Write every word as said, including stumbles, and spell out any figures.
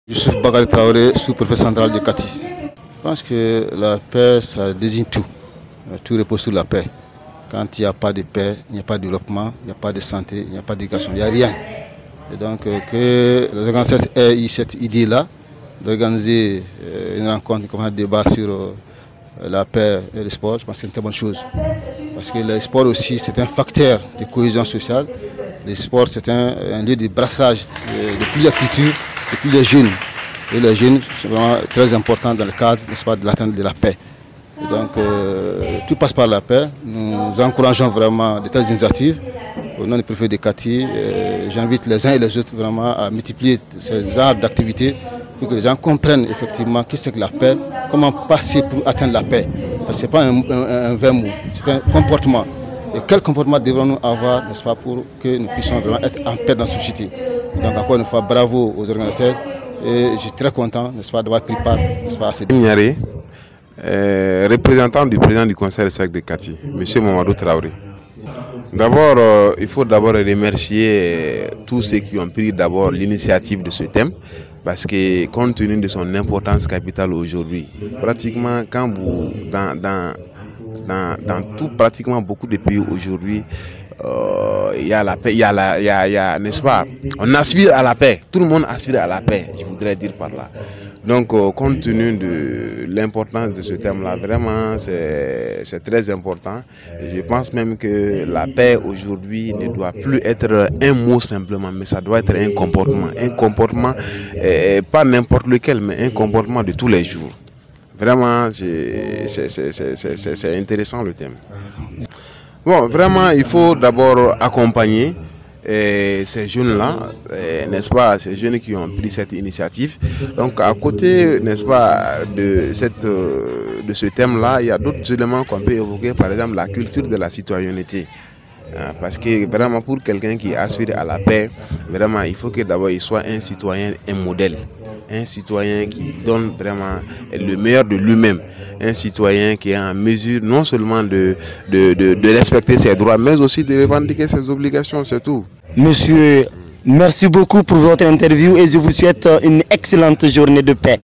Youssouf Bakary Traoré, sous-préfet central de Kati. Je pense que la paix, ça désigne tout. Tout repose sur la paix. Quand il n'y a pas de paix, il n'y a pas de développement, il n'y a pas de santé, il n'y a pas d'éducation, il n'y a rien. Et donc que les organisateurs aient eu cette idée-là, d'organiser une rencontre, un débat sur la paix et le sport, je pense que c'est une très bonne chose. Parce que le sport aussi, c'est un facteur de cohésion sociale. Le sport, c'est un, un lieu de brassage de, de plusieurs cultures, de plusieurs jeunes. Et les jeunes sont vraiment très importants dans le cadre, n'est-ce pas, de l'atteinte de la paix. Et donc, euh, tout passe par la paix. Nous encourageons vraiment de telles initiatives. Au nom du préfet de Kati, euh, j'invite les uns et les autres vraiment à multiplier ces genres d'activités pour que les gens comprennent effectivement ce que c'est que la paix, comment passer pour atteindre la paix. Parce que ce n'est pas un, un, un vain mot, c'est un comportement. Et quel comportement devrons-nous avoir, n'est-ce pas, pour que nous puissions vraiment être en paix dans la société. Donc encore une fois, bravo aux organisateurs. Et je suis très content, n'est-ce pas, d'avoir pris part, n'est-ce pas, à ces Niaré, euh, représentant du président du conseil de cercle de Kati, M. Mamadou Traoré. D'abord, euh, il faut d'abord remercier tous ceux qui ont pris d'abord l'initiative de ce thème, parce que compte tenu de son importance capitale aujourd'hui, pratiquement quand vous, dans, dans, dans, dans tout, pratiquement beaucoup de pays aujourd'hui, Euh, il y a la paix, il y a la, il y a, il y a, n'est-ce pas? On aspire à la paix. Tout le monde aspire à la paix, je voudrais dire par là. Donc, euh, compte tenu de l'importance de ce thème-là, vraiment, c'est, c'est très important. Et je pense même que la paix aujourd'hui ne doit plus être un mot simplement, mais ça doit être un comportement, un comportement, euh, pas n'importe lequel, mais un comportement de tous les jours. Vraiment, c'est, c'est, c'est, c'est, c'est, c'est intéressant le thème. Bon, vraiment, il faut d'abord accompagner eh, ces jeunes-là, eh, n'est-ce pas, ces jeunes qui ont pris cette initiative. Donc, à côté, n'est-ce pas, de, cette, de ce thème-là, il y a d'autres éléments qu'on peut évoquer, par exemple, la culture de la citoyenneté. Parce que vraiment, pour quelqu'un qui aspire à la paix, vraiment, il faut que d'abord il soit un citoyen, un modèle. Un citoyen qui donne vraiment le meilleur de lui-même. Un citoyen qui est en mesure non seulement de, de, de, de respecter ses droits, mais aussi de revendiquer ses obligations, c'est tout. Monsieur, merci beaucoup pour votre interview et je vous souhaite une excellente journée de paix.